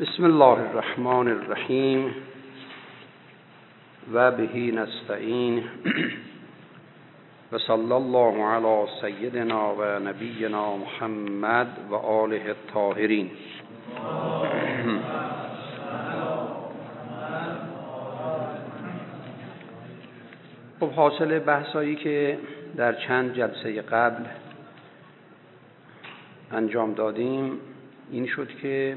بسم الله الرحمن الرحیم و به نستعین و صلی الله علی سیدنا و نبینا محمد و آله الطاهرین. خب حاصل بحثایی که در چند جلسه قبل انجام دادیم این شد که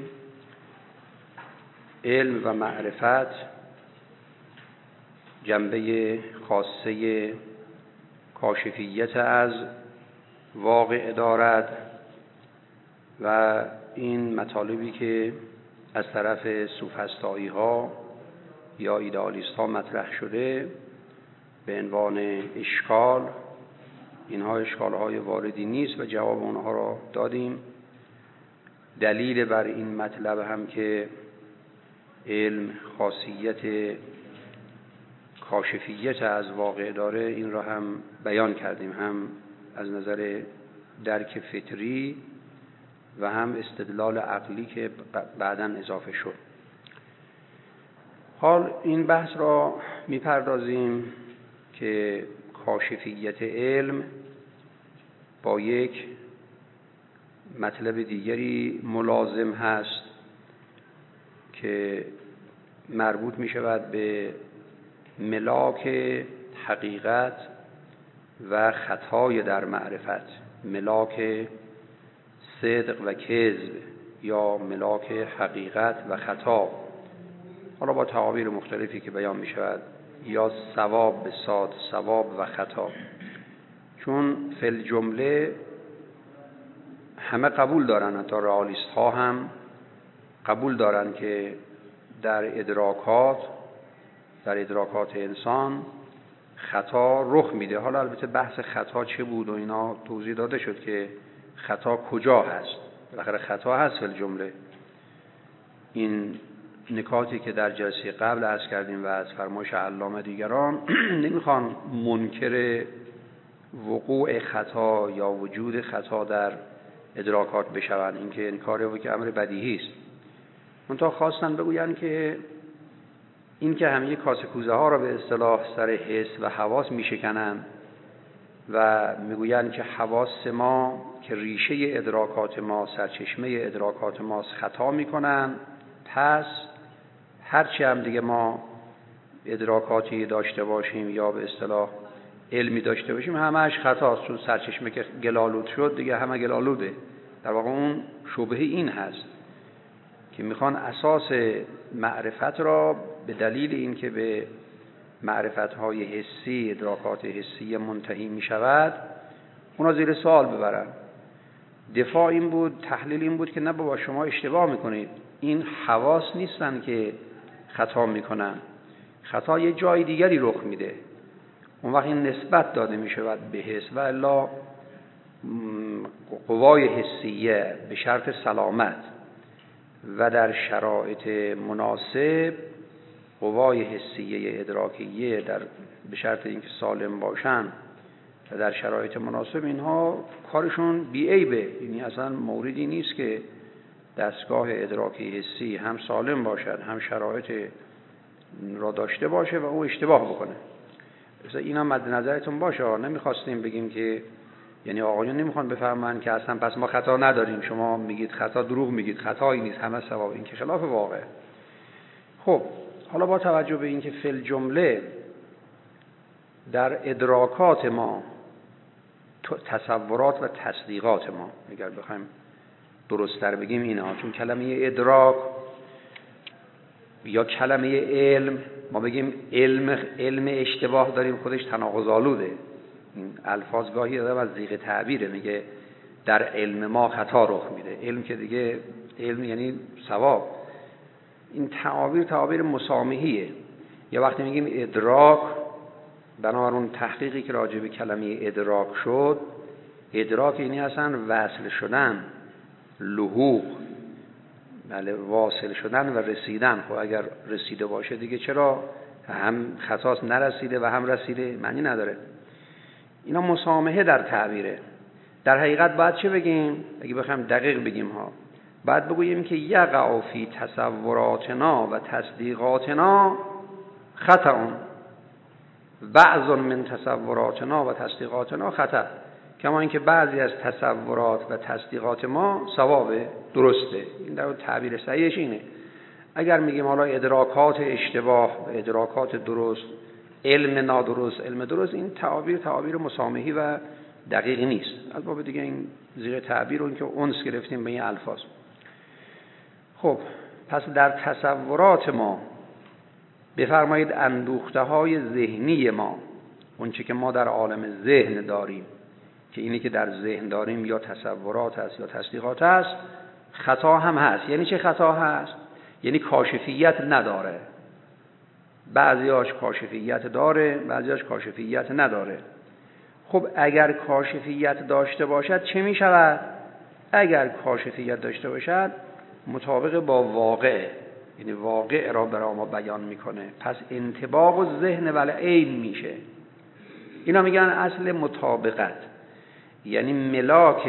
علم و معرفت جنبه خاصه کاشفیت از واقع دارد و این مطالبی که از طرف سوفسطایی ها یا ایدئالیست ها مطرح شده به عنوان اشکال، اینها اشکال های واردی نیست و جواب اونها را دادیم. دلیل بر این مطلب هم که علم خاصیت کاشفیت از واقع داره این را هم بیان کردیم، هم از نظر درک فطری و هم استدلال عقلی که بعداً اضافه شد. حال این بحث را میپردازیم که کاشفیت علم با یک مطلب دیگری ملازم هست که مربوط می شود به ملاک حقیقت و خطای در معرفت، ملاک صدق و کذب یا ملاک حقیقت و خطا، حالا با تعابیر مختلفی که بیان می شود، یا ثواب به صاد، ثواب و خطا. چون فی الجمله همه قبول دارن، حتی رئالیست ها هم قبول دارن که در ادراکات انسان خطا رخ میده. حالا البته بحث خطا چه بود و اینا توضیح داده شد که خطا کجا هست. بالاخره خطا هست فی الجمله. این نکاتی که در جلسه قبل عرض کردیم و از فرمایش علامه دیگران نمیخوان منکر وقوع خطا یا وجود خطا در ادراکات بشوند، این که انکاره و که امر بدیهی است. منتها خواستن بگوین که این که همه کاسه کوزه ها را به اصطلاح سر حس و حواس میشکنن و میگوین که حواس ما که ریشه ادراکات ما، سرچشمه ادراکات ماست، خطا میکنن، پس هرچی هم دیگه ما ادراکاتی داشته باشیم یا به اصطلاح علمی داشته باشیم همه‌اش خطاست، چون سرچشمه که گلالود شد دیگه همه گلالوده. در واقع اون شبهه این هست که میخوان اساس معرفت را به دلیل این که به معرفت‌های حسی، ادراکات حسی منتهی میشود، اونا زیر سوال ببرن. دفاع این بود، تحلیل این بود که نه بابا، شما اشتباه میکنید، این حواس نیستن که خطا میکنن، خطا یه جای دیگری رخ میده، اون وقت این نسبت داده میشود به حس. و الا قوای حسیه به شرط سلامت و در شرایط مناسب، قوای حسیه ادراکیه به شرط اینکه سالم باشن و در شرایط مناسب، اینها کارشون بی‌عیبه. یعنی اصلا موردی نیست که دستگاه ادراکی حسی هم سالم باشد هم شرایط را داشته باشه و او اشتباه بکنه. مثلا اینا مد نظرتون باشه. نمیخواستیم بگیم که یعنی آقایون نمیخوان بفهمن که اصلا پس ما خطا نداریم، شما میگید خطا، دروغ میگید، خطایی نیست، همه ثواب. این که خلاف واقع. خب حالا با توجه به اینکه فی الجمله در ادراکات ما، تصورات و تصدیقات ما، اگر بخوایم درست‌تر بگیم اینا، چون کلمه ادراک یا کلمه علم، ما بگیم علم اشتباه داریم، خودش تناقض آلوده. این الفاظ گاهی آدم از ذیق تعبیره، میگه در علم ما خطا رخ میده. علم که دیگه علم یعنی ثواب. این تعابیر مسامحیه. یا وقتی میگیم ادراک، بنابر اون تحقیقی که راجع به کلمه ادراک شد، ادراک یعنی اصلا وصل شدن، لحوق، بله، واصل شدن و رسیدن. خب اگر رسیده باشه دیگه چرا هم خطاست نرسیده و هم رسیده؟ معنی نداره. اینا مسامحه در تعبیره. در حقیقت باید چه بگیم؟ اگه بخوایم دقیق بگیم ها، بعد بگوییم که یقع فی تصوراتنا و تصدیقاتنا خطأ، بعض من تصوراتنا و تصدیقاتنا خطأ، کما اینکه بعضی از تصورات و تصدیقات ما صوابه، درسته. این در تعبیر صحیحش اینه. اگر میگیم حالا ادراکات اشتباه و ادراکات درست، علم نادرست، علم درست، این تعابیر مسامحی و دقیق نیست. البته دیگه این زیر تعبیر رو که اونس گرفتیم به این الفاظ. خب پس در تصورات ما بفرمایید اندوخته های ذهنی ما، اون چه که ما در عالم ذهن داریم، که اینی که در ذهن داریم یا تصورات است یا تصدیقات است، خطا هم هست. یعنی چه خطا هست؟ یعنی کاشفیت نداره. بعضیاش کاشفیت داره، بعضیاش کاشفیت نداره. خب اگر کاشفیت داشته باشد چه می شود؟ اگر کاشفیت داشته باشد مطابق با واقع، یعنی واقع را برای ما بیان میکنه، پس انطباق و ذهن ولی عین میشه. اینا میگن اصل مطابقت. یعنی ملاک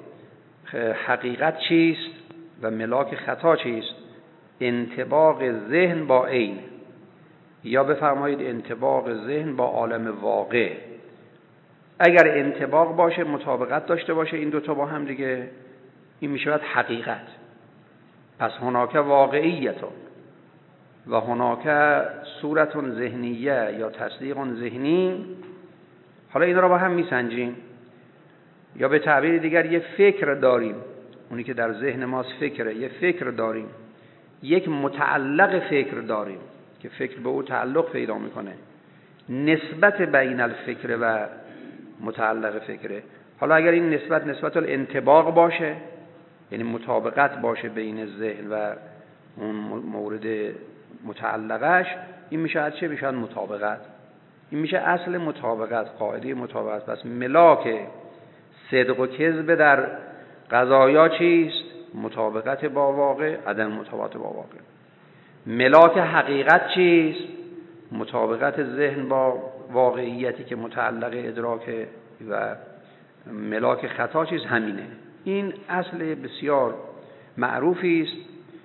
حقیقت چیست و ملاک خطا چیست؟ انطباق ذهن با عین، یا بفرمایید انطباق ذهن با عالم واقع. اگر انطباق باشه، مطابقت داشته باشه این دوتا با هم دیگه، این میشود حقیقت. پس هناک واقعیت و هناک صورت ذهنیه یا تصدیق ذهنی. حالا این را با هم میسنجیم. یا به تعبیر دیگر یه فکر داریم، اونی که در ذهن ماست فکره، یه فکر داریم، یک متعلق فکر داریم که فکر به او تعلق پیدا میکنه. نسبت بین الفکر و متعلق فکره. حالا اگر این نسبت الانطباق باشه، یعنی مطابقت باشه بین ذهن و اون مورد متعلقش، این میشه از چه؟ میشه مطابقت. این میشه اصل مطابقت، قاعده مطابقت. پس ملاک صدق و کذب در قضایا چیست؟ مطابقت با واقع، عدم مطابقت با واقع. ملاک حقیقت چیست؟ مطابقت ذهن با واقعیتی که متعلق ادراک. و ملاک خطا چیز همینه. این اصل بسیار معروفی است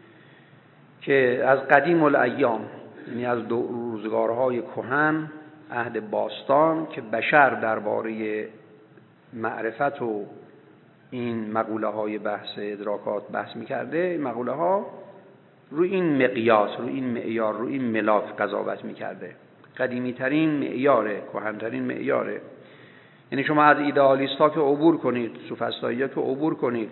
که از قدیم الایام، یعنی از روزگارهای کهن، عهد باستان، که بشر درباره معرفت و این مقوله های بحث ادراکات بحث میکرده. این مقوله ها روی این مقیاس، روی این معیار، روی این ملاک قضاوت میکرده. قدیمی ترین معیاره، کهن‌ترین معیاره. یعنی شما از ایدئالیست ها که عبور کنید، سوفسطایی ها که عبور کنید،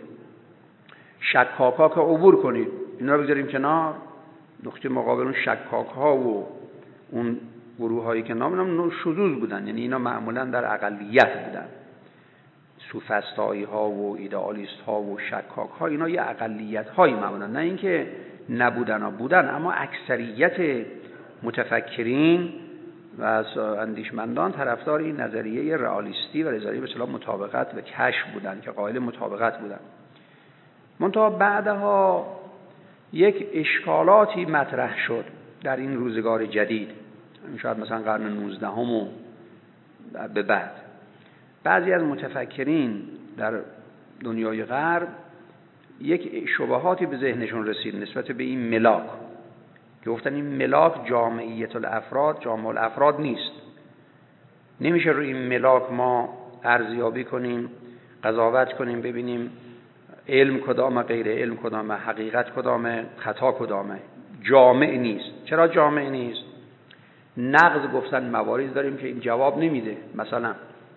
شکاک ها که عبور کنید، اینا رو بذاریم کنار. نقطه مقابل اون شکاک ها و اون گروه هایی که نام شذوذ بودن، یعنی اینا معمولا در اقلیت بودن. سوفسطایی ها و ایدئالیست ها و شکاک ها، اینا یه اقلیت هایی معمولا، نه اینکه نبودن ها بودن، اما اکثریت متفکرین و از اندیشمندان طرفدار این نظریه رئالیستی و نظریه به اصطلاح مطابقت و کشف بودن که قائل مطابقت بودن. منتها بعدها یک اشکالاتی مطرح شد در این روزگار جدید، شاید مثلا قرن 19 و به بعد. بعضی از متفکرین در دنیای غرب یک شبهاتی به ذهنشون رسید نسبت به این ملاک، که گفتن این ملاک جامعیت الافراد، جامع الافراد نیست. نمیشه روی این ملاک ما ارزیابی کنیم، قضاوت کنیم، ببینیم علم کدامه، غیر علم کدامه، حقیقت کدامه، خطا کدامه. جامع نیست. چرا جامع نیست؟ نقض گفتن موارد داریم که این جواب نمیده. مثلا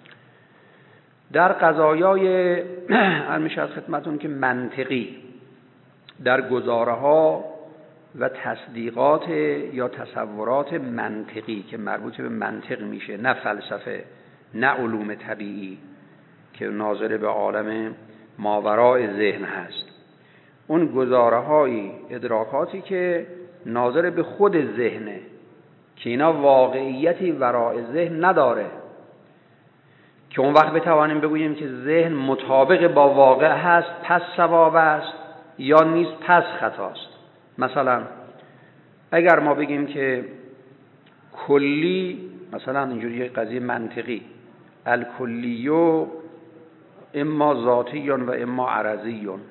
در قضایای همیشه از خدمتون که منطقی، در گزاره ها و تصدیقات یا تصورات منطقی که مربوط به منطق میشه، نه فلسفه، نه علوم طبیعی که ناظر به عالم ماورای ذهن هست، اون گزاره های ادراکاتی که ناظر به خود ذهنه، که اینا واقعیتی ورای ذهن نداره، که اون وقت بتوانیم بگوییم که ذهن مطابق با واقع هست پس صواب است، یا نیست پس خطاست. مثلا اگر ما بگیم که کلی، مثلا اینجوری قضیه منطقی، الکلیو اما ذاتیون و اما عرضیون،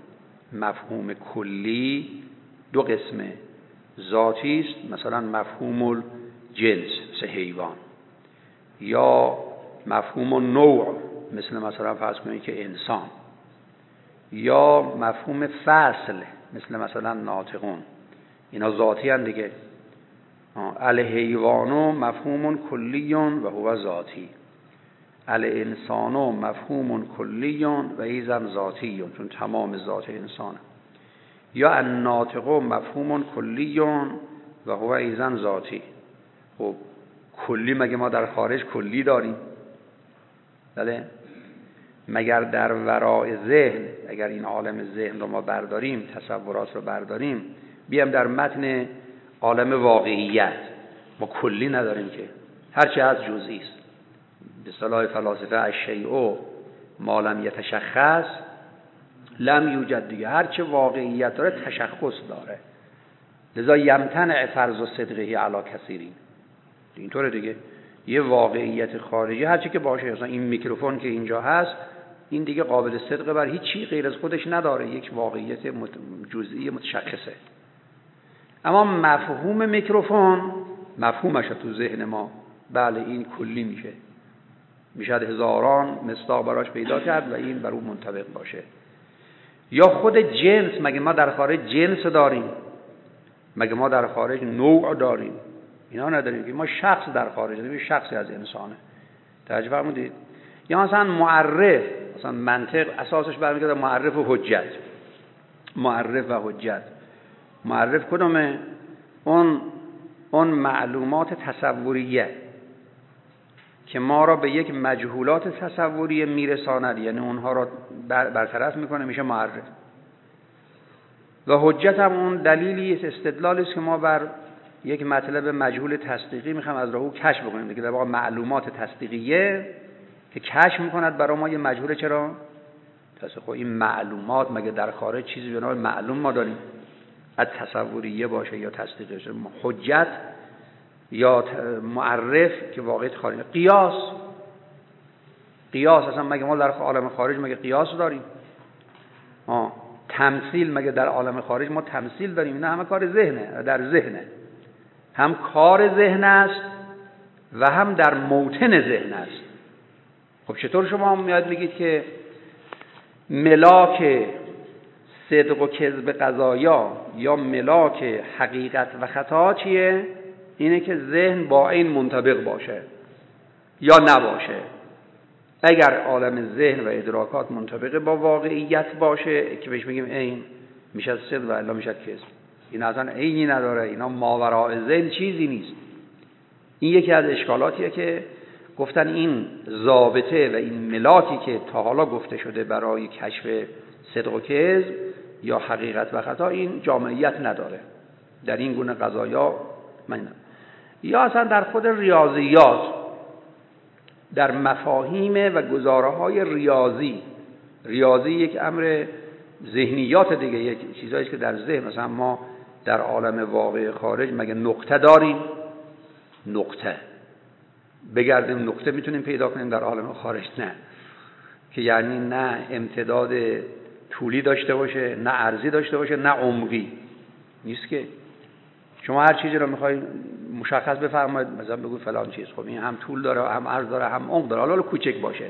مفهوم کلی دو قسمه، ذاتی است، مثلا مفهوم الجنس مثل حیوان، یا مفهوم النوع مثلا فرض کنید که انسان، یا مفهوم فصل مثلا ناطقون، اینا ذاتی هستند دیگه. الحیوان مفهوم کلی و هو ذاتی، الانسان مفهوم کلی و ایضا ذاتی، چون تمام ذات انسان. یا الناطق مفهوم کلی و هو ایضا ذاتی. خب کلی مگه ما در خارج کلی داریم؟ بله. مگر در ورای ذهن، اگر این عالم ذهن رو ما برداریم، تصورات رو برداریم، بیام در متن عالم واقعیت، ما کلی نداریم که، هرچی از جزئی است. به اصطلاح فلاسفه الشیء ما لم یتشخص لم یوجد دیگه، هرچی واقعیت داره تشخص داره، لذا یمتنع فرض و صدقه علی کثیرین. اینطوره دیگه، یه واقعیت خارجی هرچی که باشه، مثلا این میکروفون که اینجا هست این دیگه قابل صدق بر هیچ چی غیر از خودش نداره، یک واقعیت جزئی متشخصه. اما مفهوم میکروفون مفهومش تو ذهن ما، بله این کلی میشه هزاران مصداق براش پیدا کرد و این بر اون منطبق باشه. یا خود جنس، مگه ما در خارج جنس داریم؟ مگه ما در خارج نوع داریم؟ اینا نداریم که. ما شخص در خارج داریم، شخصی از انسانه. توجه فرمودید؟ یا مثلا معرف، مثلا منطق اساسش برمیگرده معرف و حجت. معرف و حجت، معرف کدومه؟ اون معلومات تصوریه که ما را به یک مجهولات تصوریه میرساند، یعنی اونها را برطرف میکنه، میشه معرف. و حجت هم اون دلیلی است، استدلالی است که ما بر یک مطلب مجهول تصدیقی میخوام از راه او کشف بکنیم دیگه، در واقع معلومات تصدیقیه که کشف میکند برای ما یه مجهول. چرا؟ پس خب این معلومات مگه در خارج چیزی به نام معلوم ما داریم؟ از تصوریه باشه یا تصدیقیه. حجت یا معرف که واقعیت خارج. قیاس اصلا مگه ما در عالم خارج مگه قیاس داریم؟ تمثیل مگه در عالم خارج ما تمثیل داریم؟ اینا همه کار ذهنه، در ذهنه، هم کار ذهن است و هم در موطن ذهن است. خب چطور شما میاد میگید که ملاک صدق و کذب قضایا یا ملاک حقیقت و خطا چیه؟ اینه که ذهن با این منطبق باشه یا نباشه. اگر عالم ذهن و ادراکات منطبق با واقعیت باشه که بهش میگیم عین، میشه صدق و الا میشه کذب. این اصلا عینی نداره، اینا ماوراء ذهن چیزی نیست. این یکی از اشکالاتیه که گفتن این ضابطه و این ملاکی که تا حالا گفته شده برای کشف صدق و کذب یا حقیقت و خطا، این جامعیت نداره در این گونه قضایا. یا اصلا در خود ریاضیات، در مفاهیم و گزاره‌های ریاضی یک امر ذهنیات دیگه، یک چیزایی که در ذهن، مثلا ما در عالم واقع خارج مگه نقطه داریم؟ نقطه بگردیم نقطه میتونیم پیدا کنیم، در عالم خارج نه، که یعنی نه امتداد طولی داشته باشه، نه عرضی داشته باشه، نه عمقی نیست. که شما هر چیزی رو میخوای مشخص بفرمایید، مثلا بگو فلان چیز، خب این هم طول داره، هم عرض داره، هم عمق داره، حالا کوچک باشه.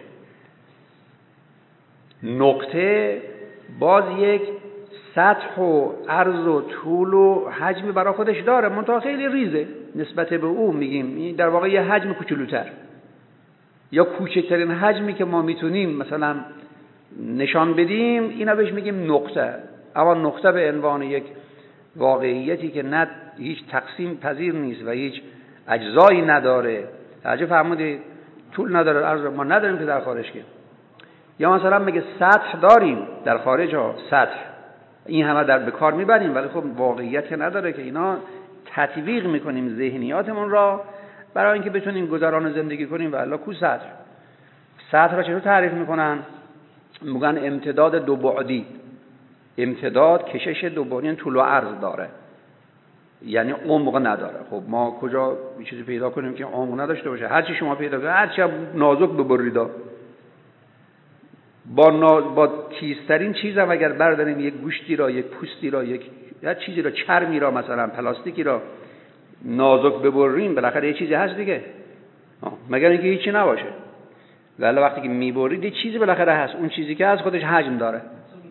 نقطه باز یک سطح و عرض و طول و حجمی برای خودش داره، منتها خیلی ریزه نسبت به اون. میگیم در واقع یه حجم کوچولوتر یا کوچکترین حجمی که ما میتونیم مثلا نشان بدیم، اینا بهش میگیم نقطه. اما نقطه به عنوان یک واقعیتی که نه هیچ تقسیم پذیر نیست و هیچ اجزایی نداره، توجه فرمودید، طول نداره، عرض ما نداریم که در خارج. که یا مثلا میگه سطح داریم در خارج ها، سطح این همه در بکار میبریم ولی خب واقعیت که نداره، که اینا تطبیق میکنیم ذهنیاتمون را برای اینکه بتونیم گذران زندگی کنیم. و الا کو سطح را چطور تعریف میکنن؟ میگن امتداد دو بعدی، امتداد کشش دو بعدی، طول و عرض داره، یعنی عمق نداره. خب ما کجا یه چیزی پیدا کنیم که عمق نداشته باشه؟ هر چی شما پیدا کنید، هر چی نازک ببریدا با تیزترین چیز هم اگر برداریم، یک گوشتی را، یک پوستی را، یک چیزی را، چرمی را، مثلا پلاستیکی را نازک ببریم، بالاخره یه چیزی هست دیگه، مگر اینکه هیچی نباشه. ولی وقتی که میبرید یه چیزی بالاخره هست، اون چیزی که از خودش حجم داره.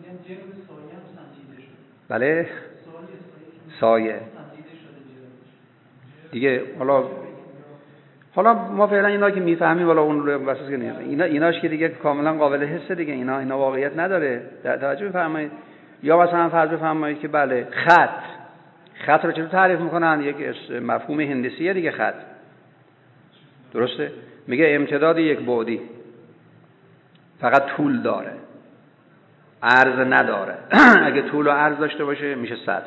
بله، سایه دیگه. حالا ما فعلا اینا که میفهمیم، والا اون رو واسه که نیست، ایناش که دیگه کاملا قابل حسه دیگه، اینا واقعیت نداره. توجه بفرمایید. یا مثلا فرض بفرمایید که بله، خط رو چطور تعریف میکنن؟ یک مفهوم هندسیه دیگه. خط درسته؟ میگه امتداد یک بعدی، فقط طول داره، عرض نداره. اگه طول و عرض داشته باشه میشه سطر.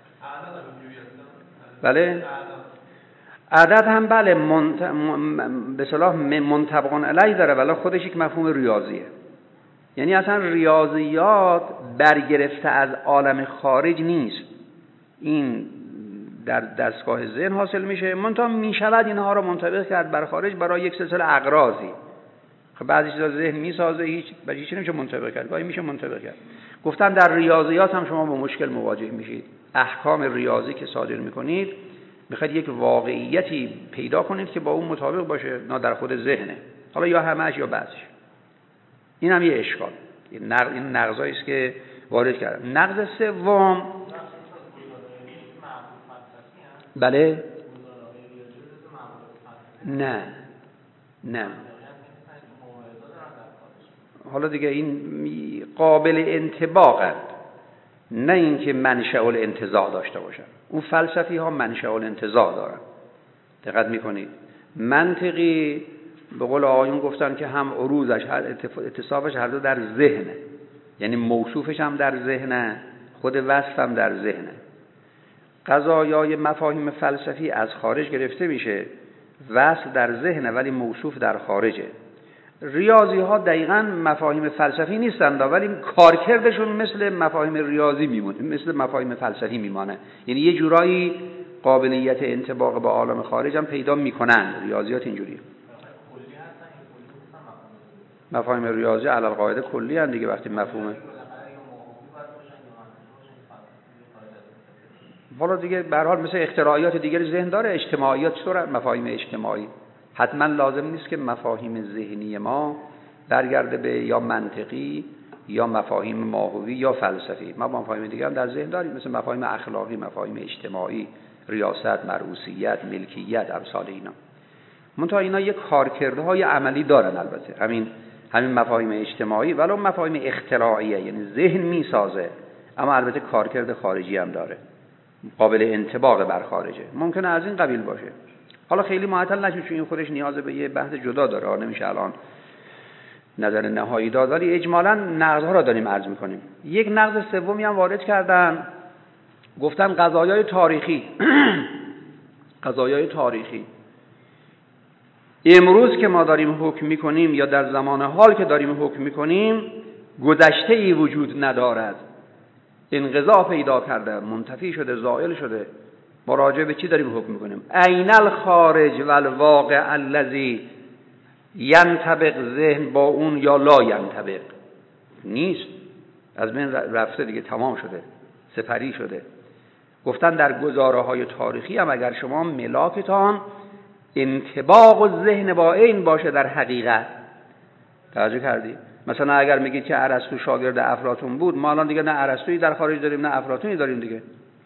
بله، عدد هم بله به صلاح منطبقان علیه داره، ولی خودش یک مفهوم ریاضیه. یعنی اصلا ریاضیات برگرفته از عالم خارج نیست، این در دستگاه ذهن حاصل میشه، منتها میشود اینها رو منطبق کرد بر خارج برای یک سلسله اغراضی. خب بعضی چیزا ذهن میسازه، هیچ نمیشه منطبق کرد، گاهی میشه منطبق کرد. گفتن در ریاضیات هم شما با مشکل مواجه میشید. احکام ریاضی که صادر میکنید، میخواید یک واقعیتی پیدا کنید که با اون مطابق باشه، نه در خود ذهنه، حالا یا همش یا بعضش. این هم یه اشکال، این نقضایی است که وارد کردن. نقض سوم، بله، نه حالا دیگه این قابل انطباقه، نه اینکه منشأ الانتزاع داشته باشن. اون فلسفی ها منشأ الانتزاع دارن، دقت میکنید. منطقی به قول آقایون گفتن که هم عروضش، هر اتصافش هر دو در ذهنه، یعنی موصوفش هم در ذهنه، خود وصف هم در ذهنه. قضایای مفاهیم فلسفی از خارج گرفته میشه، وصف در ذهنه ولی موصوف در خارجه. ریاضی ها دقیقاً مفاهیم فلسفی نیستند، ولی کارکردشون مثل مفاهیم ریاضی میمونه، مثل مفاهیم فلسفی میمانه. یعنی یه جورایی قابلیت انطباق با عالم خارج هم پیدا میکنن. ریاضیات اینجوریه. مفاهیم ریاضی علی القاعده کلی ان دیگه. وقتی مفهوم حالا دیگه به هر حال مثل اختراعات دیگری ذهن داره. اجتماعیات چطور؟ مفاهیم اجتماعی حتما لازم نیست که مفاهیم ذهنی ما برگرده به یا منطقی یا مفاهیم ماهوی یا فلسفی. ما مفاهیم دیگه هم در ذهن داریم، مثل مفاهیم اخلاقی، مفاهیم اجتماعی، ریاست، مرئوسیت، ملکیت، امثال اینا. منتها اینا یک کارکردهای عملی دارن. البته همین مفاهیم اجتماعی ولو مفاهیم اختراعیه، یعنی ذهن میسازه، اما البته کارکرد خارجی هم داره، قابل انطباق بر خارجه. ممکنه از این قبیل باشه. حالا خیلی معطل نشید، چون این خودش نیاز به یه بحث جدا داره، نمیشه الان نظر نهایی داد، ولی اجمالاً نقض‌ها را داریم عرض می‌کنیم. یک نقض سومی هم وارد کردن، گفتن قضایای تاریخی. قضایای تاریخی امروز که ما داریم حکم می‌کنیم یا در زمان حال که داریم حکم می‌کنیم، گذشته‌ای وجود ندارد، انقضا پیدا کرده، منتفی شده، زائل شده. ما راجع به چی داریم حکم میکنیم؟ عین الخارج و الواقع الذی ینطبق ذهن با اون یا لا ینطبق. نیست، از بین رفته دیگه، تمام شده، سپری شده. گفتن در گزاره های تاریخی هم اگر شما ملاکتان انطباق و ذهن با این باشه در حقیقت، توجه کردی؟ مثلا اگر میگید که ارسطو شاگرد افلاطون بود، ما الان دیگه نه ارسطویی در خارج داریم نه افلاطونی داریم دیگه.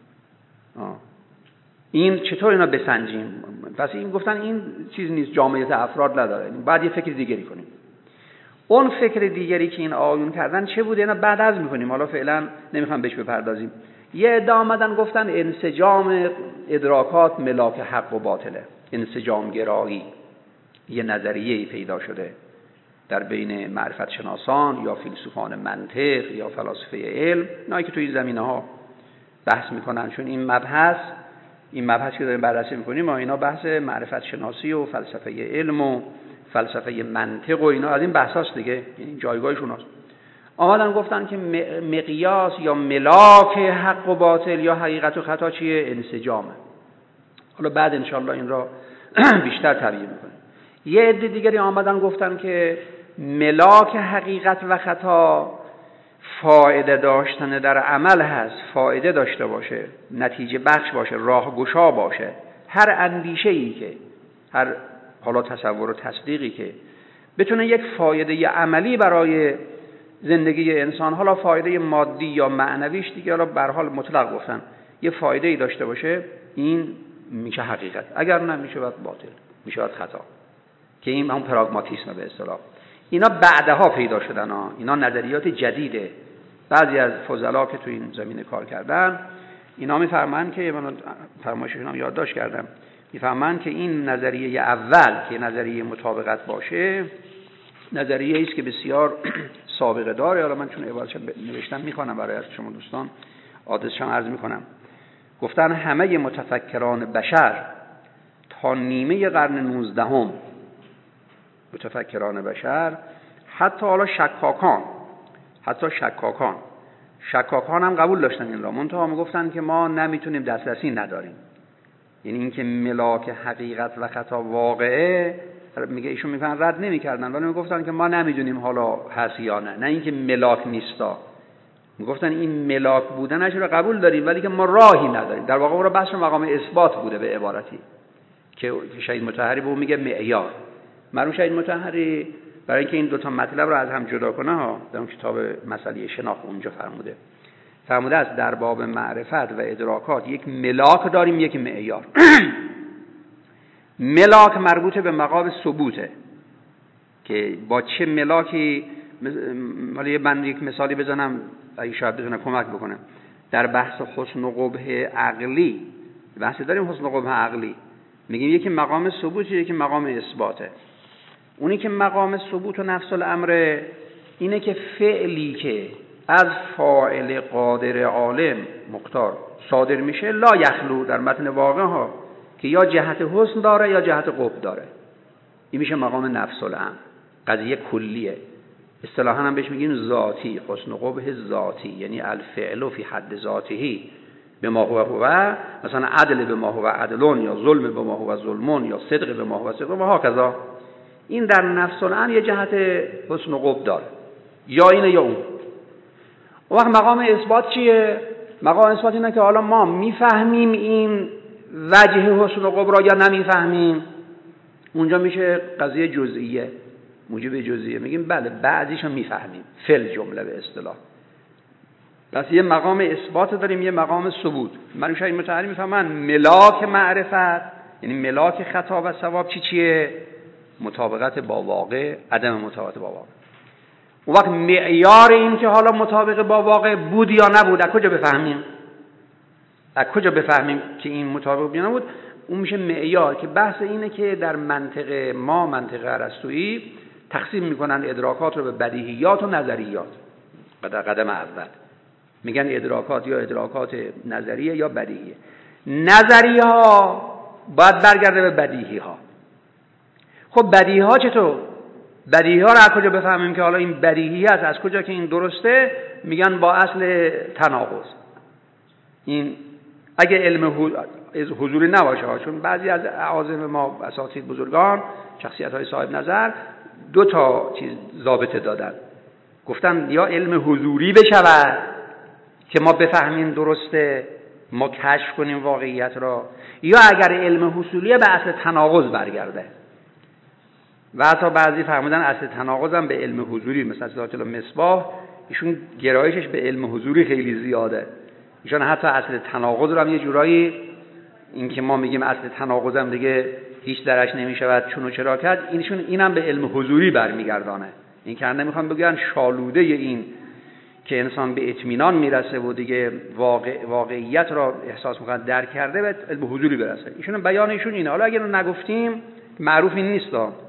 این چطور اینا بسنجیم؟ پس این گفتن این چیز نیست، جامعیت افراد نداره، بعد یه فکر دیگری کنیم. اون فکر دیگری که این آیون کردن چه بوده؟ اینا بعد از میکنیم، حالا فعلا نمیخوام بهش بپردازیم. یه عده آمدن گفتن انسجام ادراکات ملاک حق و باطله، انسجام گرایی، یه نظریه‌ای پیدا شده در بین معرفت شناسان یا فیلسوفان منطق یا فلاسفه علم، نایی که توی زمینه‌ها بحث میکنن. چون این مبحث که داریم بررسی میکنیم، ما اینا بحث معرفت شناسی و فلسفه علم و فلسفه منطق و اینا از این بحثاست دیگه، یعنی جایگاهشون هست. آمدن گفتن که مقیاس یا ملاک حق و باطل یا حقیقت و خطا چیه؟ انسجامه. حالا بعد انشالله این را بیشتر تبیین میکنیم. یه عده دیگری آمدن گفتن که ملاک حقیقت و خطا فایده داشتن در عمل هست، فایده داشته باشه، نتیجه بخش باشه، راهگشا باشه. هر اندیشه‌ای که، هر حالا تصور و تصدیقی که بتونه یک فایده عملی برای زندگی انسان، حالا فایده مادی یا معنویش دیگه، حالا به هر حال مطلق گفتن، یه فایده‌ای داشته باشه، این میشه حقیقت. اگر نه میشه باطل، میشه خطا، که این همون پراگماتیسم به اصطلاح. اینا بعدها پیدا شدن ها، اینا نظریات جدیده. بعضی از فضلا که تو این زمینه کار کردن اینا میفهمن که، من فرمایششون هم یادداشت کردم، میفهمن که این نظریه اول که نظریه مطابقت باشه، نظریه است که بسیار سابقه داره. حالا من چون عبارتش نوشتم میخوانم برای شما دوستان، آدرسش هم عرض میکنم. گفتن همه متفکران بشر تا نیمه قرن 19 متفکران بشر، حتی حالا شکاکان هم قبول داشتن این را، منتها میگفتن که ما نمیتونیم، دسترسی نداریم. یعنی اینکه ملاک حقیقت و خطا واقعه، میگه ایشون میگن رد نمیکردن، ولی میگفتن که ما نمیدونیم حالا هست یا نه اینکه ملاک نیستا. میگفتن این ملاک بودنش رو قبول داریم ولی که ما راهی نداریم. در واقع اون رو بحث مقام اثبات بوده به عبارتی که شهید مطهری به اون میگه معیار. مرحوم شهید مطهری برای اینکه این دو تا مطلب رو از هم جدا کنه ها، در اون کتاب مسئله شناخت اونجا فرموده است در باب معرفت و ادراکات یک ملاک داریم، یک معیار. ملاک مربوط به مقام ثبوته که با چه ملاکی، حالا یک مثالی بزنم اگه شاید بتونه کمک بکنه. در بحث حسن و قبح عقلی، بحث داریم حسن و قبح عقلی، میگیم یکی مقام ثبوت، یکی مقام اثباته. اونی که مقام ثبوت و نفس الامر اینه که فعلی که از فاعل قادر عالم مختار صادر میشه لا یخلو در متن واقع ها، که یا جهت حسن داره یا جهت قبح داره. این میشه مقام نفس الامر، قضیه کلیه. اصطلاحاً هم بهش میگیم ذاتی، حسن و قبح ذاتی، یعنی الفعل فی حد ذاتهی بما هو، مثلا عدل بما هو عدلون، یا ظلم بما هو ظلمون، یا صدق بما هو صدق و هکذا. این در نفس الامر یه جهت حسن و قبح داره، یا اینه یا اون. اون وقت مقام اثبات چیه؟ مقام اثبات اینه که حالا ما میفهمیم این وجه حسن و قبح را یا نمیفهمیم. اونجا میشه قضیه جزئیه، موجب جزئیه، میگیم بله بعضیشو میفهمیم، فل جمله به اصطلاح. پس یه مقام اثبات داریم، یه مقام ثبوت. من شاید متعلم میفهمن ملاک معرفت، یعنی ملاک خطا و ثواب چیه؟ مطابقت با واقع، عدم مطابقت با واقع. اون وقت معیار این که حالا مطابق با واقع بود یا نبود، از کجا بفهمیم؟ از کجا بفهمیم که این مطابق بود یا نبود؟ اون میشه معیار. که بحث اینه که در منطق ما، منطق ارسطویی، تقسیم میکنن ادراکات رو به بدیهیات و نظریات. در قدم اول میگن ادراکات یا ادراکات نظریه یا بدیهیه. نظریه ها باید برگرده به بدیهی ها. خب بدیهی ها چطور؟ بدیهی ها رو از کجا بفهمیم که حالا این بدیهی است؟ از کجا که این درسته؟ میگن با اصل تناقض. این اگه علم حضوری نباشه ها، چون بعضی از اعاظم ما، اساتید بزرگان، شخصیت های صاحب نظر، دو تا چیز ضابطه دادن. گفتن یا علم حضوری بشود که ما بفهمیم درسته، ما کشف کنیم واقعیت را، یا اگر علم حصولیه به اصل تناقض برگرده. و حتی بعضی فرمودن اصل تناقض هم به علم حضوری، مثلا سیدات المصباح ایشون گرایشش به علم حضوری خیلی زیاده. ایشون حتی اصل تناقض رو هم یه جورایی، این که ما میگیم اصل تناقض هم دیگه هیچ درش نمیشود چون و چرا کرد، اینم به علم حضوری برمیگردانه. این که نمیخوام بگن شالوده این که انسان به اطمینان میرسه و دیگه واقعیت را احساس میکنه درک کرده، به علم حضوری برسه. ایشون بیان ایشون اینه. حالا اگر رو نگفتیم معروف این نیست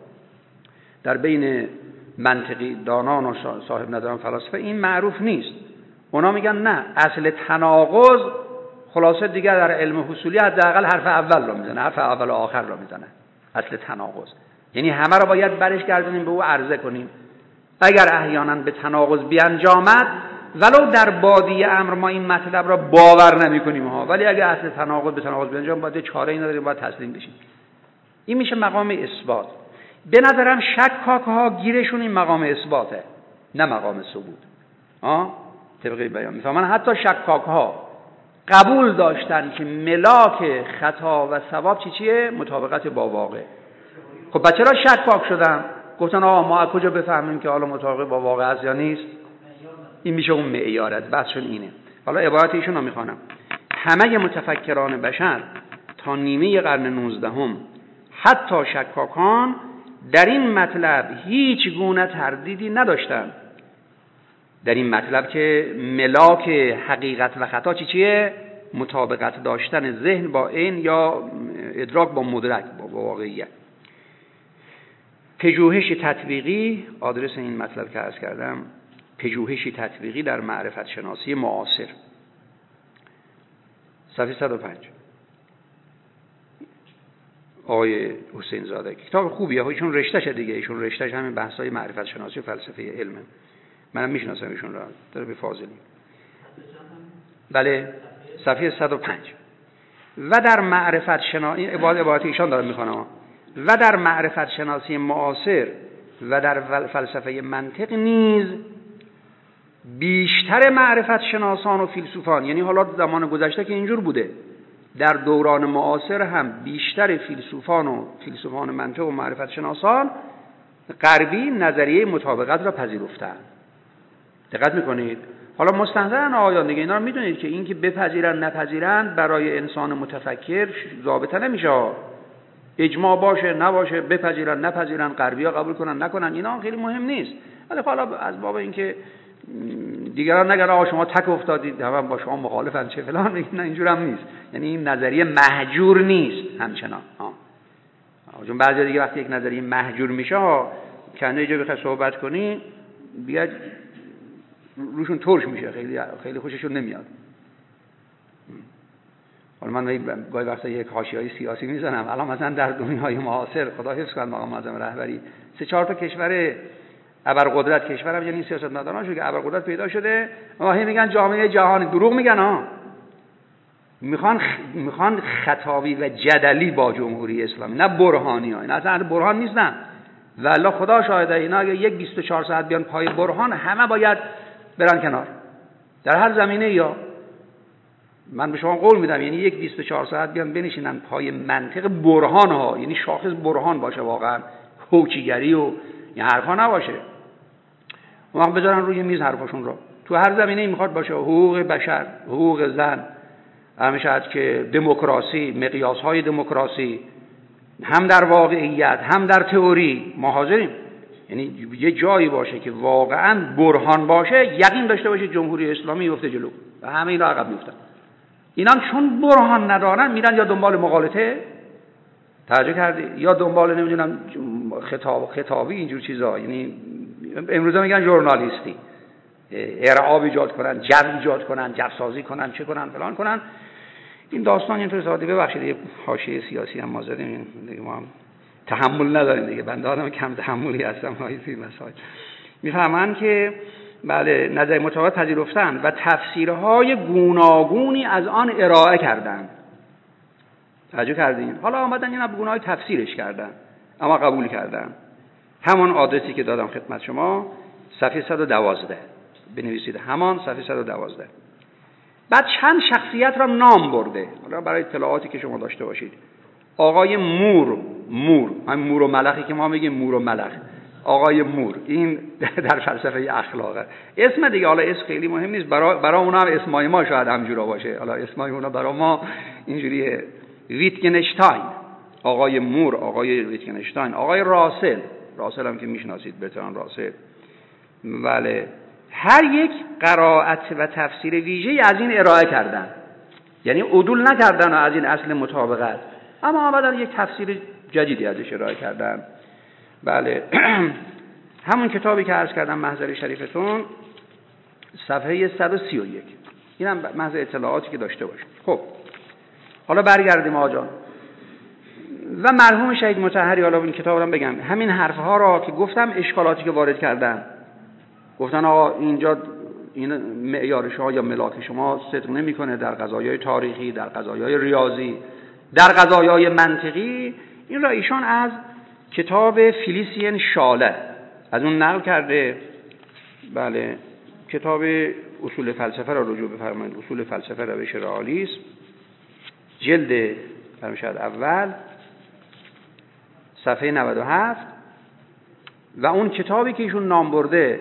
در بین منطقی دانان و صاحب نظران فلاسفه، این معروف نیست. اونا میگن نه، اصل تناقض خلاصه دیگه در علم حصولی حداقل حرف اول رو میزنه، حرف اول و آخر رو میزنه. اصل تناقض یعنی همه رو باید برش گردونیم به او عرضه کنیم. اگر احیانا به تناقض بیانجامد، ولو در بادی امر ما این مطلب را باور نمی کنیم ها، ولی اگر اصل تناقض به تناقض بیانجام، باید چاره ای نداریم، باید تسلیم بشیم. این میشه مقام اثبات. به نظرم شکاک ها گیرشون این مقام اثباته نه مقام ثبوت. طبقه بیان میفهمن حتی شکاک ها قبول داشتن که ملاک خطا و ثواب چیه؟ مطابقت با واقع. خب بچه را شکاک شدن؟ گفتن ما از کجا بفهمیم که حالا مطابق با واقع است یا نیست؟ این میشه اون معیارت. بحثشون اینه. حالا عبارت ایشون رو میخوانم. همه متفکران بشر تا نیمه قرن 19 حتی شکاکان در این مطلب هیچ گونه تردیدی نداشتند. در این مطلب که ملاک حقیقت و خطا چیه؟ مطابقت داشتن ذهن با عین یا ادراک با مدرک با واقعیت. پژوهش تطبیقی، آدرس این مطلب که عرض کردم، پژوهش تطبیقی در معرفت شناسی معاصر، صفحه 105. آقای حسین زاده. کتاب خوبیه، ایشون رشته‌شه دیگه، ایشون رشته‌ش همین بحث‌های معرفت شناسی و فلسفه علمه. منم میشناسم ایشون را، داره به فاضلی. بله، صفحه 105. و در معرفت شناسی، عبارت ایشان دارم میخوانم، و در معرفت شناسی معاصر و در فلسفه منطق نیز بیشتر معرفت شناسان و فیلسوفان، یعنی حالا زمان گذشته که اینجور بوده، در دوران معاصر هم بیشتر فیلسوفان منطق و معرفت شناسان غربی نظریه مطابقت را پذیرفتند. دقت میکنید؟ حالا مستحضرن آقایان دیگه، اینا رو میدونید که این که بپذیرن نپذیرن برای انسان متفکر ضابطه نمیشه. اجماع باشه نباشه، بپذیرن نپذیرن، غربی‌ها قبول کنن نکنن، اینا خیلی مهم نیست. ولی حالا از باب اینکه دیگران نگن آقا شما تک افتادید هم با شما مخالفن چه فلان، نه اینجور هم نیست. یعنی این نظریه مهجور نیست همچنان. چون بعضی دیگه وقتی یک نظریه مهجور میشه کنه یه جا بخواد صحبت کنی بیاد روشون ترش میشه، خیلی خوششون نمیاد. حالا من گاهی وقتا یک حاشیه‌ای سیاسی میزنم. الان مثلا در دنیای معاصر خدا حفظ کنه مقام معظم رهبری 3-4 تا کشور ابرقدرت، کشورم یعنی سیاستمدارانشون که ابرقدرت پیدا شده، هی میگن جامعه جهانی، دروغ میگن میخوان خطابی و جدلی با جمهوری اسلامی، نه برهانی ها. اینا اصلا برهان نیستن. والله خدا شاهده، اینا اگه یک 24 ساعت بیان پای برهان همه باید برن کنار در هر زمینه. یا من به شما قول میدم یعنی یک 24 ساعت بیان بنشینن پای منطق برهان ها، یعنی شاخص برهان باشه، واقعا هوچیگری و این حرفا نباشه. اون وقت بذارن روی میز حرفاشون رو. تو هر زمینه‌ای میخواد باشه، حقوق بشر، حقوق زن، همیشه که دموکراسی، مقیاس‌های دموکراسی، هم در واقعیت هم در تئوری ما حاضریم. یعنی یه جایی باشه که واقعا برهان باشه، یقین داشته باشه جمهوری اسلامی میفته جلو و همه اینا عقب میفتن. اینا چون برهان ندارن میرن یا دنبال مغالطه، توجه کردی، یا دنبال نمیدونم خطابی اینجور چیزا، یعنی امروزا میگن ژورنالیستی، ارعاب ایجاد کنن، جو ایجاد کنن، جوسازی کنن، چه کنن فلان کنن. این داستان اینطور ساده، ببخشید یه حاشیه سیاسی هم ما زدیم دیگه، ما هم تحمل نداریم دیگه، بنده آدم کم تحملی هستم های فی مسائل. میفهمن که بله نظر متفاوت پذیرفتن و تفسیرهای گوناگونی از آن ارائه کردن. توجه کردین؟ حالا آمدن اینا به گونه‌های تفسیرش کردن اما قبول کردن. همان آدرسی که دادم خدمت شما، صفحه 112 بنویسید، همان صفحه 112. بعد چند شخصیت را نام برده، حالا برای اطلاعاتی که شما داشته باشید. آقای مور، همین مور و ملخی که ما میگیم مور و ملخ، آقای مور، این در فلسفه اخلاقه. اسم دیگه، حالا اسم خیلی مهم نیست، برای اونا هم اسمای ما شاید همجورا باشه، حالا اسمای اونا برای ما اینجوریه. ویتگنشتاین، آقای مور، آقای ویتگنشتاین، آقای راسل هم که میشناسید، برتراند راسل. بله، هر یک قرائت و تفسیر ویژه‌ای از این ارائه کردن، یعنی عدول نکردن از این اصل مطابقت، اما آمدن یک تفسیر جدیدی ازش ارائه کردن. بله همون کتابی که عرض کردم محضر شریفتون، صفحه 131. اینم محض اطلاعاتی که داشته باشید. خب حالا برگردیم آجان و مرحوم شهید مطهری. حالا این کتاب رو بگم، همین حرفها را که گفتم، اشکالاتی که وارد کردن، گفتن آقا اینجا این معیار شما یا ملاک شما صدق نمیکنه در قضایای تاریخی، در قضایای ریاضی، در قضایای منطقی. این را ایشان از کتاب فیلیسین شاله از اون نقل کرده. بله، کتاب اصول فلسفه را رجوع بفرمایید. اصول فلسفه روش رئالیسم، جلد فرمایشات اول، صفحه 97. و اون کتابی که ایشون نام برده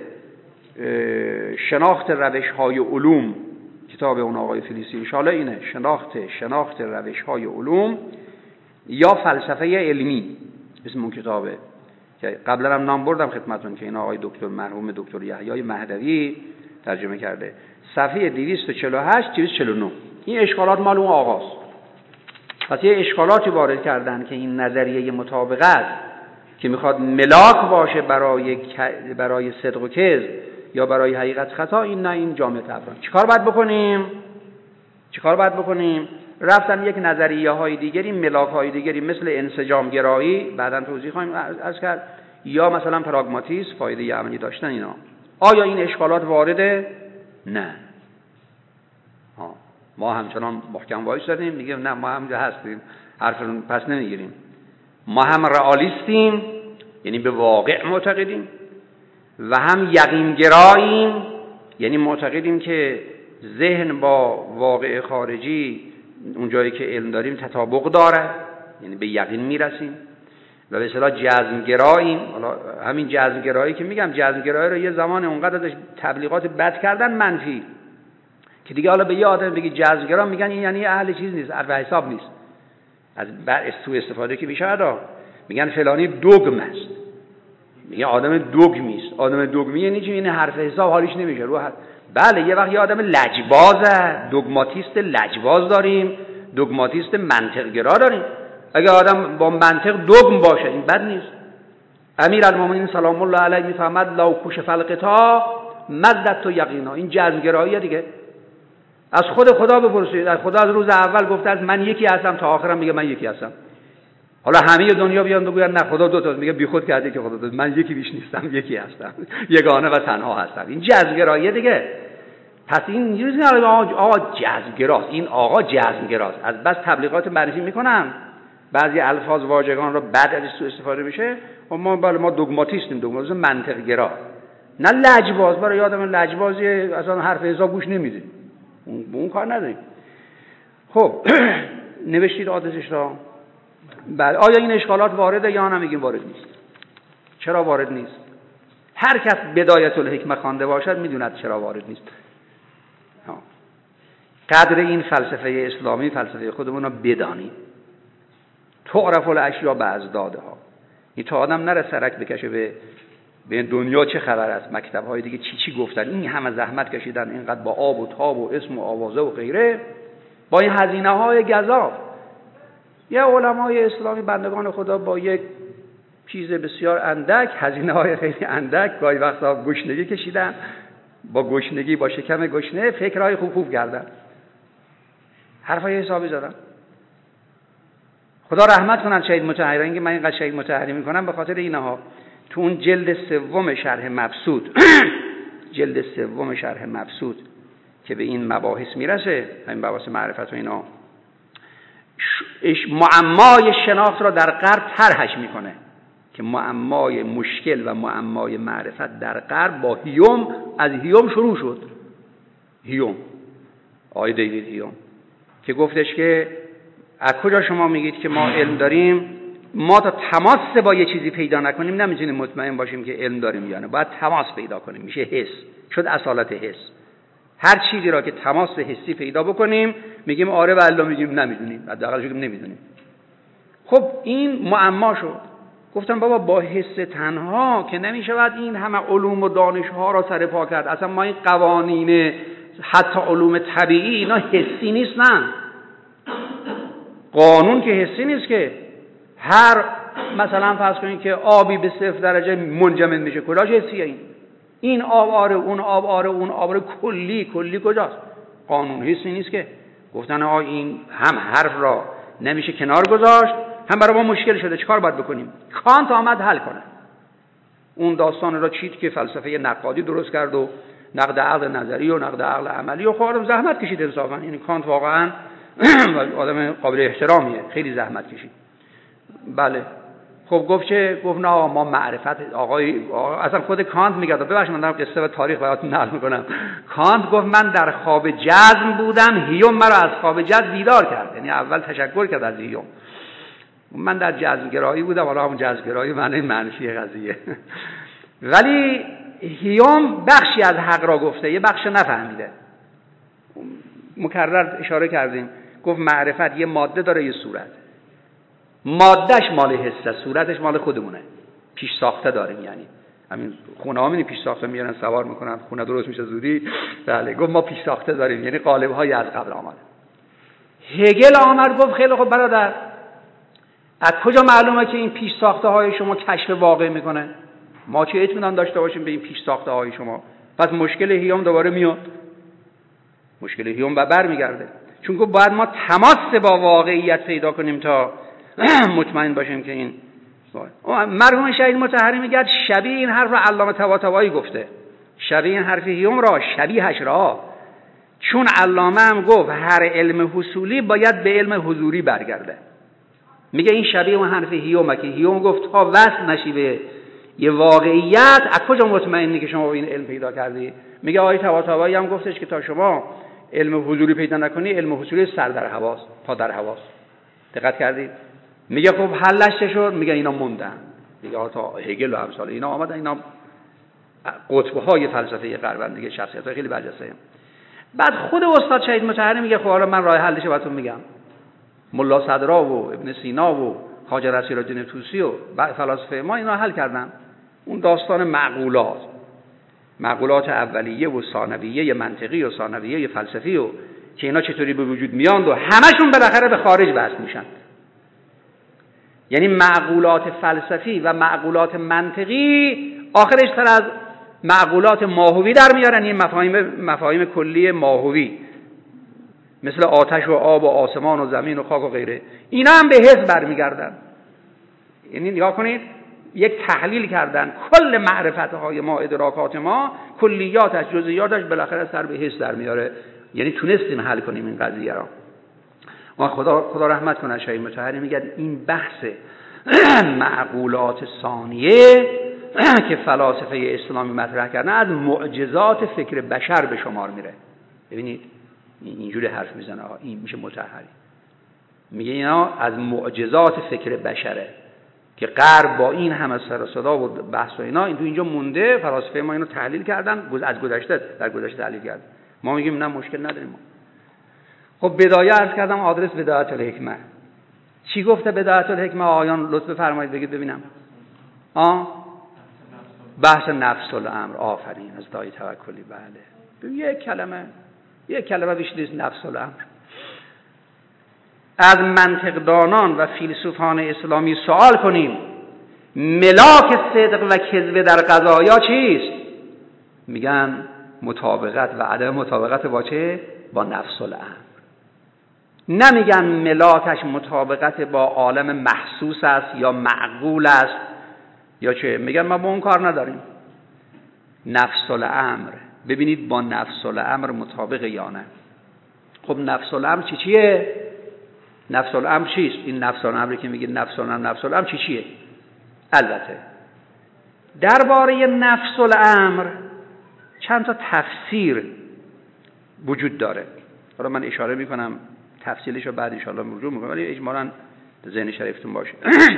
شناخت روش‌های علوم، کتاب اون آقای فیلیسین شاله اینه، شناخت روش‌های علوم یا فلسفه علمی اسم اون کتابه، که قبلا هم نام بردم خدمتتون که این آقای دکتر مرحوم دکتر یحیی مهدوی ترجمه کرده. صفحه 248 249. این اشکالات مال اون آقاست. پس یه اشکالاتی وارد کردن که این نظریه مطابقت که میخواد ملاک باشه برای صدق و کذب یا برای حقیقت خطا، این نه، این جامعه افراد. چیکار باید بکنیم؟ رفتن یک نظریه های دیگری، ملاک های دیگری مثل انسجام گرایی، بعداً توضیح خواهیم عرض کرد، یا مثلا پراگماتیسم، فایده عملی داشتن. اینا آیا این اشکالات وارده؟ نه. ما همچنان محکم وایسادیم میگیم نه، ما همجا هستیم، حرفمون پس نمیگیریم. ما هم رئالیستیم، یعنی به واقع معتقدیم، و هم یقین گراییم، یعنی معتقدیم که ذهن با واقع خارجی اون جایی که علم داریم تطابق داره، یعنی به یقین میرسیم. و به اصطلاح جزم گراییم. حالا همین جزم گرایی که میگم، جزم گرایی رو یه زمان اونقدر ازش تبلیغات بد کردن منفی که دیگه حالا به یه آدم بگی جزم گرا میگن این یعنی اهل چیز نیست، اهل حساب نیست. از سوء استفاده که میشه میگن فلانی دوگم است، میگه آدم دوگمی است. آدم دوگمی یعنی چی؟ این حرف حساب حالیش نمیشه بله، یه وقت یه آدم لجبازه، دوگماتیست لجباز داریم، دوگماتیست منطق گرا داریم. اگه آدم با منطق دوگم باشه این بد نیست. امیرالمومنین سلام الله علیه میفهمد لو کشف الغطاء مدت و یقینا. این جزم گراییه دیگه. از خود خدا بپرسید. از خدا از روز اول گفته از من یکی هستم تا آخرم میگه من یکی هستم. حالا همه دنیا بیان بگوین نه خدا دو تاست، میگه بیخود کرده که خدا دو، من یکی بیش نیستم، یکی هستم، یگانه و تنها هستم. این جزم گراییه دیگه. پس این چیزی نه آقا جزم گراست، این آقا جزم گراست. از بس تبلیغات معرفی میکنن، بعضی الفاظ واژگان رو بعد ازش سوء استفاده میشه. و ما دوگماتیستیم، دوگماتیسم منطق گرا، نه لجباز. برای آدم لجبازی اصلا حرف حساب گوش نمیده، اون کار نداریم. خب نوشتید آدرسش را. بله. آیا این اشکالات وارده یا نه؟ میگیم وارد نیست. چرا وارد نیست؟ هر کس بدایت الحکمه خوانده باشد میدوند چرا وارد نیست. قدر این فلسفه اسلامی، فلسفه خودمون رو بدانیم. تعرف الاشیاء باضدادها. این تا آدم نره سرک بکشه به دنیا چه خبر است، مکتب‌های دیگه چی گفتن، این همه زحمت کشیدن، اینقدر با آب و تاب و اسم و آوازه و غیره، با این هزینه‌های گزاف. یه علمای اسلامی بندگان خدا با یک چیز بسیار اندک، هزینه‌های خیلی اندک، گاهی وقتا گشنگی کشیدن، با گشنگی، با شکم گشنه فکرهای خوب کردن، حرفای حسابی زدن. خدا رحمت کنن شهید مطهری. اینکه من اینقدر شهید مطهری میکنم به خاطر اینها. تو اون جلد سوم شرح مبسوط جلد سوم شرح مبسوط که به این مباحث میرسه، همین مباحث معرفت و اینا، معمای شناخت را در غرب طرحش میکنه که معمای مشکل و معمای معرفت در غرب با هیوم، از هیوم شروع شد. هیوم، آقای دیوید هیوم، که گفتش که از کجا شما میگید که ما علم داریم؟ ما تا تماس با یه چیزی پیدا نکنیم نمیتونیم مطمئن باشیم که علم داریم یا نه. باید تماس پیدا کنیم، میشه حس، شد اصالت حس. هر چیزی را که تماس حسی پیدا بکنیم میگیم آره و الا میگیم نمیدونیم، حداقل میگیم نمیدونیم. خب این معما شد. گفتم بابا با حس تنها که نمیشود این همه علوم و دانش ها را سر پا کرد. اصلا ما این قوانین حتی علوم طبیعی اینا حسی نیستن. قانون که حسی نیست که. هر مثلا فرض کنید که آبی به 0 درجه منجمد میشه، کجاش حسیه؟ این آب آره، اون آب آره، اون آب آره، کلی کجاست؟ قانون حسی نیست که. گفتن این هم حرف را نمیشه کنار گذاشت، هم برای ما مشکل شده، چیکار باید بکنیم؟ کانت آمد حل کنه. اون داستان را چید که فلسفه نقادی درست کرد و نقد عقل نظری و نقد عقل عملی و خودم زحمت کشید انصافا. یعنی کانت واقعا آدم قابل احترامیه، خیلی زحمت کشید. بله. خب گفت نه ما معرفت آقای اصلا خود کانت میگه، ببخشید من دارم قصه و تاریخ براتون نقل میکنم. کانت گفت من در خواب جزم بودم، هیوم مرا از خواب جزم بیدار کرد. یعنی اول تشکر کرد از هیوم. من در جزمگرایی بودم، حالا همون جزمگرایی معنی منفی قضیه. ولی هیوم بخشی از حق را گفته، یه بخش نفهمیده. مکرر اشاره کردیم، گفت معرفت یه ماده داره یه صورت. مادهش مال حسه، صورتش مال خودمونه، پیش ساخته داریم. یعنی همین خونه ها پیش ساخته میارن سوار میکنن، خونه درست میشه زودی. بله گفت ما پیش ساخته داریم، یعنی قالب های از قبل آمده. هگل آمد گفت خیلی خب برادر، از کجا معلومه که این پیش ساخته های شما کشف واقع میکنه؟ ما چه اطمینان داشته باشیم به این پیش ساخته های شما؟ پس مشکل هیوم دوباره میاد، مشکل هیوم برمیگرده، چون که باید ما تماس با واقعیت پیدا کنیم تا مطمئن باشیم که این مرحوم شهید مطهری میگه شبیه این حرف را علامه طباطبایی گفته، شبیه این حرف هیوم را شبیهش را، چون علامه هم گفت هر علم حصولی باید به علم حضوری برگرده. میگه این شبیه اون حرف هیومه که هیوم گفت تا وصل نشی به یه واقعیت از کجا مطمئنی که شما این علم پیدا کردی؟ میگه آقای طباطبایی هم گفتش که تا شما علم حضوری پیدا نکنی، علم حصولی سر در هواست، پا در هواست. دقت کردید؟ میگه خب حلش چه شد؟ میگه اینا موندن. میگه تا هگل و امثال اینا آمدن، اینا قطب‌های فلسفه غرب دیگه، شخصیت‌های خیلی برجسته. بعد خود استاد شهید مطهری میگه خب حالا من راه حلش براتون میگم. ملا صدرا و ابن سینا و خواجه نصیرالدین طوسی و فلاسفه ما اینا حل کردن. اون داستان معقولات اولیه و ثانویه منطقی و ثانویه فلسفی و که اینا چطوری به وجود میاند و همشون بالاخره به خارج بحث میشن. یعنی معقولات فلسفی و معقولات منطقی آخرش تر از معقولات ماهوی در میارن. این مفاهیم کلی ماهوی مثل آتش و آب و آسمان و زمین و خاک و غیره، اینا هم به حس برمیگردن. یعنی نگاه کنید، یک تحلیل کردن کل معرفت‌های ما، ادراکات ما، کلیاتش جزئیاتش بالاخره سر به حس در میاره. یعنی تونستیم حل کنیم این قضیه را. و خدا رحمت کنه شهید مطهری میگه این بحث معقولات ثانیه که فلاسفه اسلامی مطرح کردن از معجزات فکر بشر به شمار میره. ببینید اینجوری حرف میزنه، این میشه مطهری میگه اینا از معجزات فکر بشره که غرب با این همه سر و صدا و بحث و اینا این تو اینجا مونده. فلاسفه ما اینو تحلیل کردن، از گذشته در گذشته تحلیل کردن. ما میگیم نه مشکل نداریم ما. خب بدایه عرض کردم آدرس بدایت الحکمه. چی گفته بدایت الحکمه؟ آیان لطف بفرمایید بگید ببینم. بحث نفس الامر. آفرین، از دایی توکلی. بله یک کلمه بیش نیست، نفس الامر. از منطقدانان و فیلسوفان اسلامی سوال کنیم ملاک صدق و کذب در قضایا چیست؟ میگن مطابقت و عدم مطابقت با چه؟ با نفس الامر. نمیگن ملاکش مطابقت با عالم محسوس است یا معقول است یا چه، میگن ما با اون کار نداریم. نفس الامر، ببینید با نفس الامر مطابقه یا نه. خب نفس الامر چیه؟ نفس الامر چیست؟ این نفس الامری که میگه نفس الامر چیه؟ البته درباره نفس الامر چند تا تفسیر وجود داره. حالا من اشاره میکنم تفصیلش رو بعد ان شاءالله رجوع میکنم، ولی اجمالاً ذهن شریفتون باشه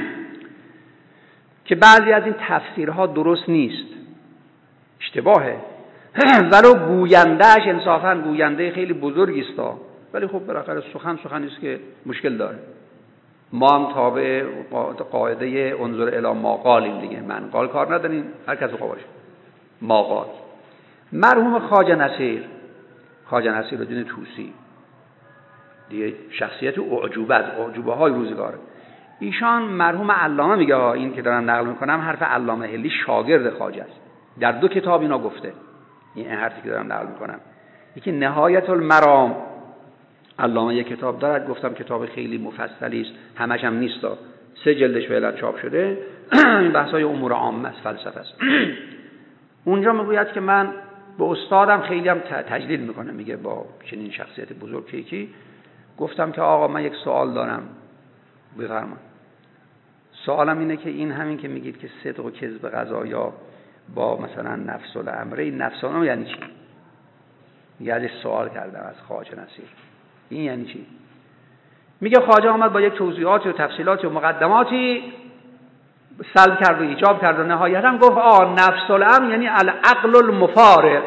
که بعضی از این تفسیرها درست نیست، اشتباهه، ولو گویندهش انصافاً گوینده خیلی بزرگی است، ولی خب بالاخره سخنی است که مشکل داره. ما هم تابع قاعده انظر الی ما قالیم دیگه، من قال کار نداریم، هر کس بخواه باشه ما قال. مرحوم خواجه نصیرالدین طوسی دیگه شخصیت اعجوبه از اعجوبه های روزگاره. ایشان مرحوم علامه میگه، این که دارم نقل میکنم حرف علامه حلی شاگرد خواجه است، در 2 کتاب اینا گفته. این حرفی که دارم نقل میکنم، یکی نهایت المرام، علامه یک کتاب دارد، گفتم کتاب خیلی مفصلی است، همش هم نیست، 3 جلدش فعلا چاپ شده. این بحث‌های امور عامه است، فلسفه است. اونجا میگوید که من به استادم خیلی هم تجلیل میکنه، میگه با چنین شخصیت بزرگ کی گفتم که آقا من یک سوال دارم، بفرمایید. سوالم اینه که این همین که میگید که صدق و کذب قضایا با مثلا نفس الامر، این نفسانه یعنی چی؟ یعنی سوال کردم از خواجه نصیر این یعنی چی؟ میگه خواجه آمد با یک توضیحاتی و تفصیلاتی و مقدماتی سلب کرد و ایجاب کرد و نهایتا گفت نفس الامر یعنی العقل المفارق،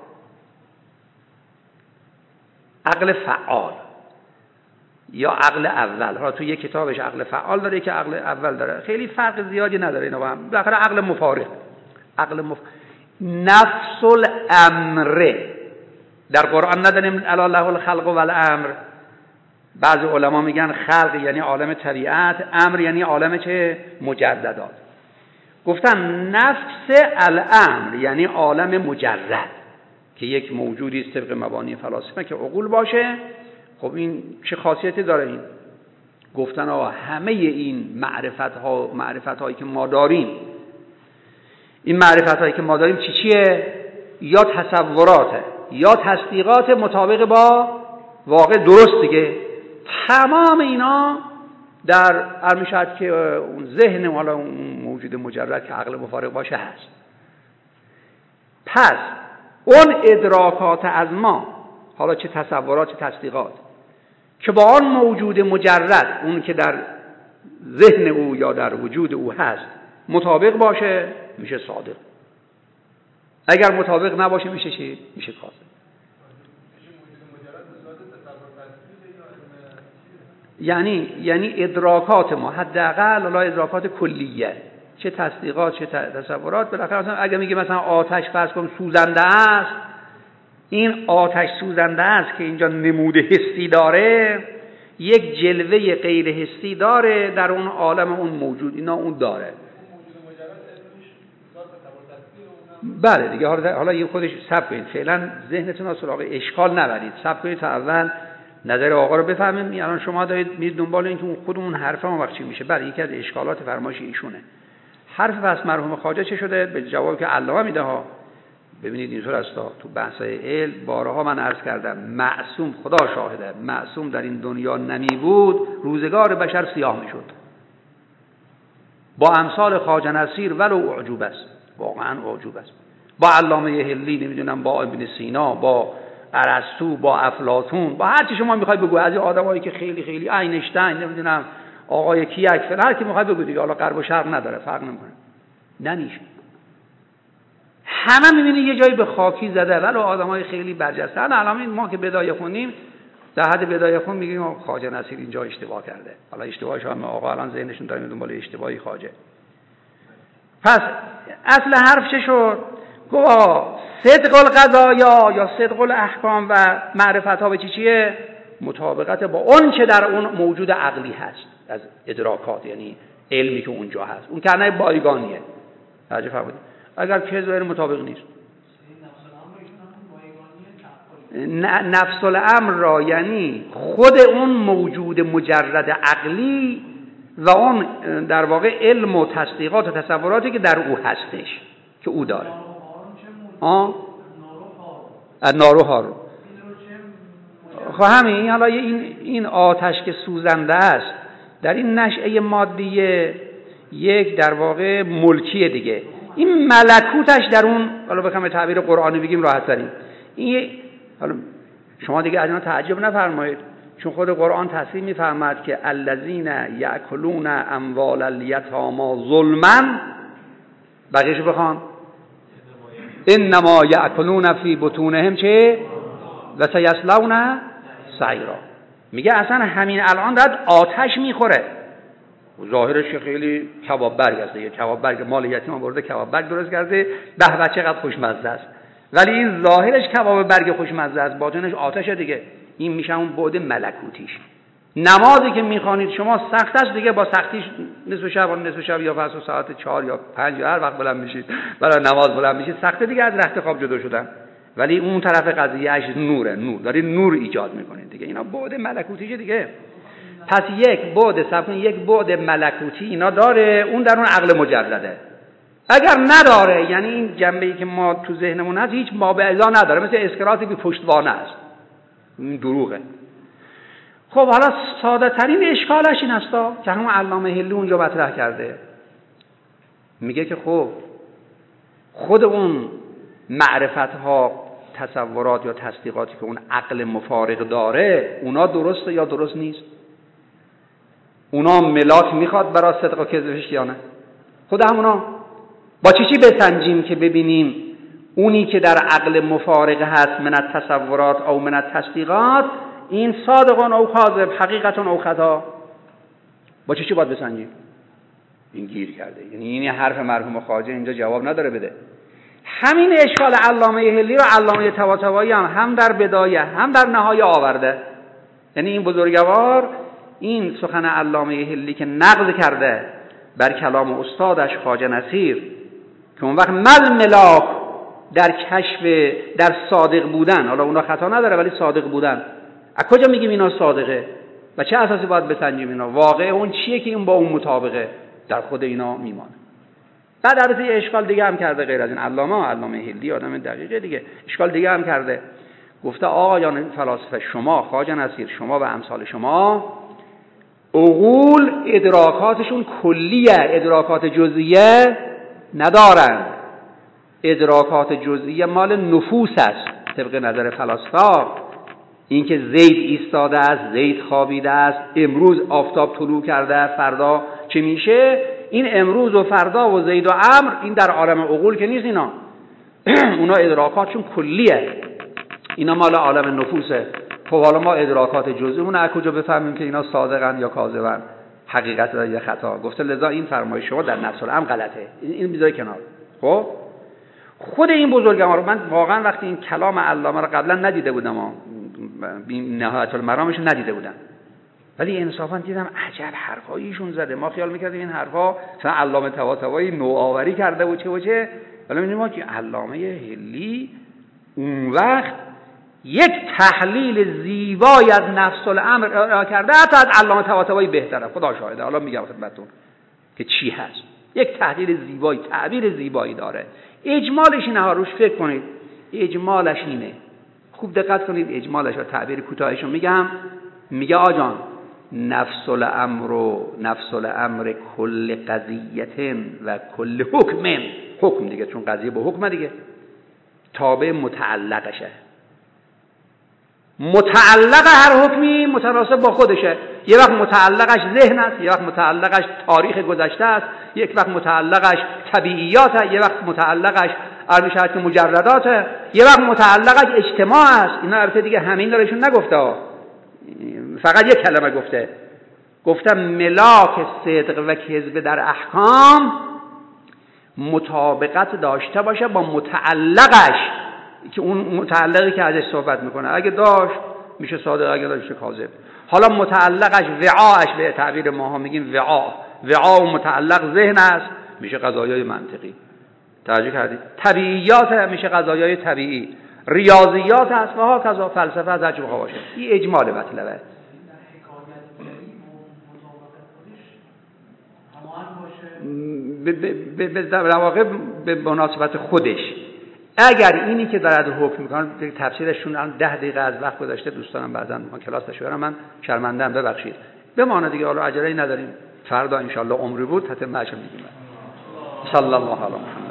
عقل فعال یا عقل اول. حالا تو یک کتابش عقل فعال داره که عقل اول داره، خیلی فرق زیادی نداره اینا با هم. بالاخره عقل مفارق، نفس الامر در قرآن نداریم الا له الخلق والامر. بعضی علما میگن خلق یعنی عالم طبیعت، امر یعنی عالم چه؟ مجردات. گفتن نفس الامر یعنی عالم مجرد که یک موجودی است طبق مبانی فلاسفه که عقول باشه. خب این چه خاصیتی داره؟ این گفتن همه این معرفت هایی که ما داریم، این معرفت هایی که ما داریم چیه؟ یا تصوراته یا تصدیقات مطابق با واقع، درست دیگه. تمام اینا در میشد که اون ذهن والا اون موجود مجرد که عقل مفارق باشه هست. پس اون ادراکات از ما، حالا چه تصورات چه تصدیقات، که با آن موجود مجرد، اون که در ذهن او یا در وجود او هست، مطابق باشه میشه صادق. اگر مطابق نباشه میشه چی؟ میشه کاذب. یعنی ادراکات ما حداقل، حالا ادراکات کلیه، چه تصدیقات چه تصورات، بالاخره مثلا اگه میگه مثلا آتش فرض کن سوزنده است، این آتش سوزنده است که اینجا نمود حسی داره، یک جلوه غیر حسی داره در اون عالم اون موجود، اینا اون داره. بله دیگه. حالا یه خودش صبر کنید، فعلا ذهنتون رو سراغ اشکال نبرید، صبر کنید تا اول نظر آقا رو بفهمیم. الان شما دارید میرید دنبال این که اون خود اون حرف ما وقت چی میشه. بله یکی از اشکالات فرمایش ایشونه. حرف پس مرحوم خواجه چه شده؟ به جوابی که علامه میده ها، ببینید اینطور است. تو بحث‌های علم بارها من عرض کردم، معصوم خدا شاهده، معصوم در این دنیا نمی بود روزگار بشر سیاه میشد. با امثال خواجه نصیر ولو اعجوب است، واقعا اعجوب است. با علامه هلی، نمیدونم با ابن سینا، با ارسطو، با افلاطون، با هر چی شما میخواید بگو، از این آدمایی که خیلی خیلی اینشتین، نمیدونم آقای کیک، هر کی میخواید بگو دیگه، حالا غرب و شرق نداره، فرق نمیکنه. نمیشه. همه میبینی یه جایی به خاکی زده، ولو آدمای خیلی برجسته. الان ما که بدایه خوندیم، در حد بدایه خون میگیم خواجه نصیر اینجا اشتباه کرده. حالا اشتباهش هم آقا الان ذهنشون داره دنبال اشتباهی خواجه. پس اصل حرف چه شد؟ گفت صدق القضایا یا صدق الاحکام و معرفت ها به چیه؟ مطابقت با اون که در اون موجود عقلی هست از ادراکات، یعنی علمی که اونجا هست. اون کنه بایگانیه. توجه فرمودید؟ اگر کذب مطابق نیست، نفس الامر را یعنی خود اون موجود مجرد عقلی و اون در واقع علم و تصدیقات و تصوراتی که در او هستش که او داره. ناروها رو خب همین. حالا این آتش که سوزنده است در این نشأه مادیه یک در واقع ملکیه دیگه. این ملکوتش در اون، حالا بخوام تعبیر قرآنی بگیم راحت ترین، این حالا شما دیگه از اینا تعجب نفرمایید، چون خود قرآن تصریح می‌فرماد که الذین یأکلون اموال الیتامی ظلما، بقیه‌شو بخوان انما یأکلون فی بطونهم چه و سیصلون سعیرا. میگه اصلا همین الان داره آتش میخوره. ظاهرش خیلی کباب برگ است، یه کباب برگ مال یتیم آورده کباب برگ درست کرده، به به چقدر خوشمزه است. ولی این ظاهرش کباب برگ خوشمزه است، باطنش آتشه دیگه. این میشه اون بعد ملکوتیش. نمازی که میخوانید شما سخت است دیگه، با سختیش نصف شب یا پس ساعت 4 یا 5 یا هر وقت بلند میشید برای نماز بلند میشید، سخته دیگه از رخت خواب جدا شدن. ولی اون طرف قضیهش نوره، نور دارید، نور ایجاد میکنید دیگه. اینا بعد ملکوتیشه دیگه. پس یک بعد ملکوتی اینا داره، اون در اون عقل مجرده. اگر نداره، یعنی این جنبه‌ای که ما تو ذهنمون هست هیچ مابعضا نداره، مثل اسکراتی که پشتوانه است، این دروغه. خب حالا ساده ترین اشکالش این هستا که همون علامه حلی اونجا مطرح کرده، میگه که خب خود اون معرفت ها، تصورات یا تصدیقاتی که اون عقل مفارق داره، اونا درسته یا درست نیست؟ اونا ملاک میخواد برای صدق و کذبش یا نه؟ خود همونا با چی بسنجیم که ببینیم اونی که در عقل مفارق هست من التصورات او من التصدیقات این صادقون او کاذب، حقیقتون او خطا، با چی باید بسنجیم؟ این گیر کرده. یعنی این حرف مرحوم خواجه اینجا جواب نداره بده. همین اشکال علامه حلی رو علامه طباطبایی هم در بدایه هم در نهایه آورده. یعنی این بزرگوار این سخن علامه حلی که نقل کرده بر کلام استادش خواجه نصیر که اون وقت ملاک در کشف در صادق بودن، حالا اونا خطا نداره ولی صادق بودن، از کجا میگیم اینا صادقه و چه اساسی باید بسنجیم اینا؟ واقع اون چیه که این با اون مطابقه؟ در خود اینا میمانه. بعد البته یه اشکال دیگه هم کرده غیر از این علامه حلی آدم دقیقه دیگه، اشکال دیگه هم کرده. گفته آقایان فلاسفه، شما خواجه نصیر، شما و امثال شما عقول ادراکاتشون کلیه، ادراکات جزئیه ندارن. ادراکات جزئیه مال نفوس است طبق نظر فلاسفه. این که زید ایستاده است، زید خوابیده است، امروز آفتاب طلوع کرده، فردا چه میشه؟ این امروز و فردا و زید و عمر این در عالم عقول که نیست. اینا اونا ادراکاتشون کلیه، اینا مال عالم نفوسه. خب حالا ما ادراکات جزئیمون از کجا بفهمیم که اینا صادقن یا کاذبن، حقیقت یا خطا؟ گفته لذا این فرمایش شما در نفس الامر غلطه، این میذاری کنار. خب خود این بزرگوار، من واقعا وقتی این کلام علامه رو قبلا ندیده بودم، نهایت المرامش ندیده بودم، ولی انصافا دیدم عجب حرفایشون زده. ما خیال میکردیم این حرفا مثلا علامه طباطبایی نوآوری کرده و چه، ولی می‌بینیم ما که علامه حلی اون وقت یک تحلیل زیبایی از نفس الامر کرده، حتی از علامه طباطبایی بهتره. خدا شاهده، حالا میگم خدمتتون که چی هست. یک تحلیل زیبایی، تعبیر زیبایی داره. اجمالش اینه ها، روش فکر کنید. اجمالش اینه، خوب دقت کنید. اجمالش و تعبیر کوتاهش رو میگم. میگه آجان نفس الامر کل قضیه و کل حکم دیگه، چون قضیه با حکم دیگه، تابع متعلقشه. متعلق هر حکمی متناسب با خودشه. یه وقت متعلقش ذهن است، یه وقت متعلقش تاریخ گذشته است، یک وقت متعلقش طبیعیاته، یه وقت متعلقش ارمشات مجرداته، یه وقت متعلقش اجتماع است. اینا البته دیگه همین دارشون نگفته، فقط یک کلمه گفتم ملاک صدق و کذب در احکام مطابقت داشته باشه با متعلقش، که اون متعلقی که ازش صحبت میکنه اگه داشت میشه صادق، اگه داشت کاذب. حالا متعلقش وعاش، به تعبیر ماها میگیم وعا و متعلق ذهن است، میشه قضایای منطقی. توجه کردید؟ طبیعیات میشه قضایای طبیعی، ریاضیات هست و ها کذا، فلسفه از هرچی بخواه باشه. این اجمال مطلبه. در واقع به مناسبت خودش. اگر اینی که دارد حکم میکنن تفسیرشون 10 دقیقه از وقت گذاشته، دوستانم بعضا ما کلاسش برم، من شرمنده‌ام، ببخشید. بمانه دیگه، حالا عجله‌ای نداریم، فردا ان شاء الله عمری بود تتمه میگیم. صلی الله علیه و